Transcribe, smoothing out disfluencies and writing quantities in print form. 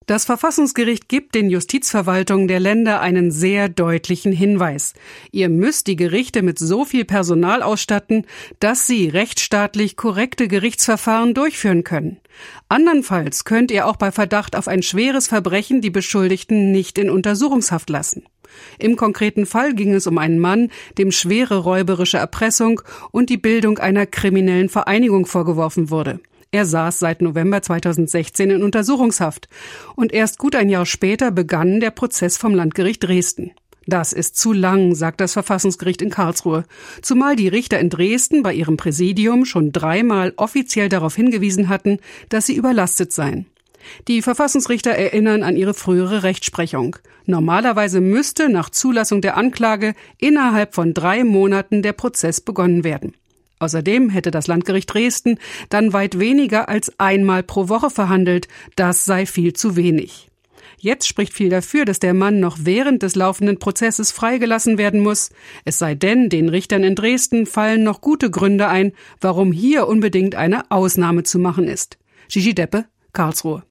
Das Verfassungsgericht gibt den Justizverwaltungen der Länder einen sehr deutlichen Hinweis. Ihr müsst die Gerichte mit so viel Personal ausstatten, dass sie rechtsstaatlich korrekte Gerichtsverfahren durchführen können. Andernfalls könnt ihr auch bei Verdacht auf ein schweres Verbrechen die Beschuldigten nicht in Untersuchungshaft lassen. Im konkreten Fall ging es um einen Mann, dem schwere räuberische Erpressung und die Bildung einer kriminellen Vereinigung vorgeworfen wurde. Er saß seit November 2016 in Untersuchungshaft und erst gut ein Jahr später begann der Prozess vom Landgericht Dresden. Das ist zu lang, sagt das Verfassungsgericht in Karlsruhe, zumal die Richter in Dresden bei ihrem Präsidium schon 3-mal offiziell darauf hingewiesen hatten, dass sie überlastet seien. Die Verfassungsrichter erinnern an ihre frühere Rechtsprechung. Normalerweise müsste nach Zulassung der Anklage innerhalb von 3 Monaten der Prozess begonnen werden. Außerdem hätte das Landgericht Dresden dann weit weniger als 1-mal pro Woche verhandelt. Das sei viel zu wenig. Jetzt spricht viel dafür, dass der Mann noch während des laufenden Prozesses freigelassen werden muss. Es sei denn, den Richtern in Dresden fallen noch gute Gründe ein, warum hier unbedingt eine Ausnahme zu machen ist. Gigi Deppe, Karlsruhe.